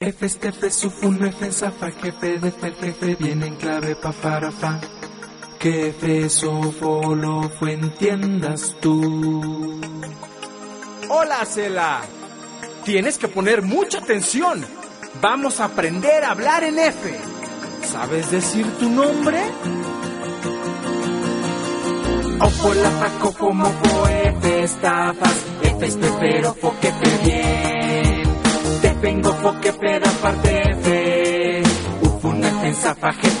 F, F, sufun, F, zafa, jefe, de jefe, viene en clave, pa, para, fa. Que F, sofo, lo fue, entiendas tú. Hola, Cela. Tienes que poner mucha atención. Vamos a aprender a hablar en F. ¿Sabes decir tu nombre? Ofo, la, fa, cofo, mofo, F, estafas, F, pero, fo, que fe, bien. Te vengo, fo, que fe, da parte, F. Ufun, F, zafa, jefe,